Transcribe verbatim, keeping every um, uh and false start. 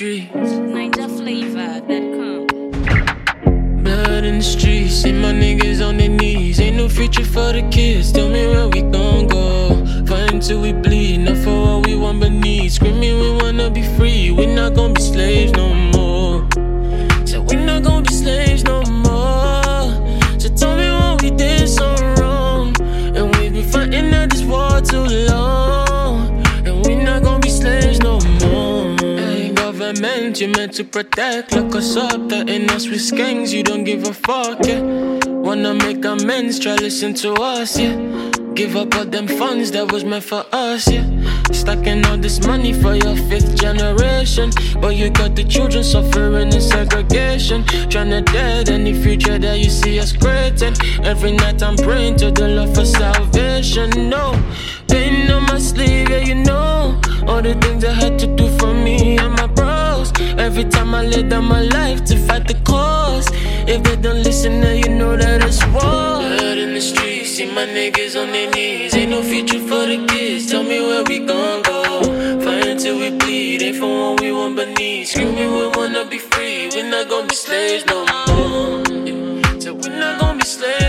streets. Ninja flavor dot com. Blood in the streets, see my niggas on their knees. Ain't no future for the kids, tell me where we gon' go. Fight until we bleed, not for what we want but need. Screaming we wanna be free, we not gon' be slaves no more. So we not gon' be slaves no more. So tell me what we did so wrong. And we been fighting at this war too long. And we not gon' be slaves no more. Hey, government, you meant to protect. Look us up, threaten us with skanks. You don't give a fuck, yeah. Wanna make amends, try listen to us, yeah. Give up all them funds that was meant for us, yeah. Stacking all this money for your fifth generation, but you got the children suffering in segregation. Tryna dead any future that you see us creating. Every night I'm praying to the Lord for salvation. No, pain on my sleeve, yeah, you know all the things I had to do for me and my bros. Every time I lay down my life to fight the cause. If they don't listen, now you know that it's war. Blood in the streets, see my niggas on their knees. Ain't no future for the kids, tell me where we gon' go. Fight until we bleed, ain't for what we want but need. Screaming we wanna be free, we not gon' be slaves no more. So we not gon' be slaves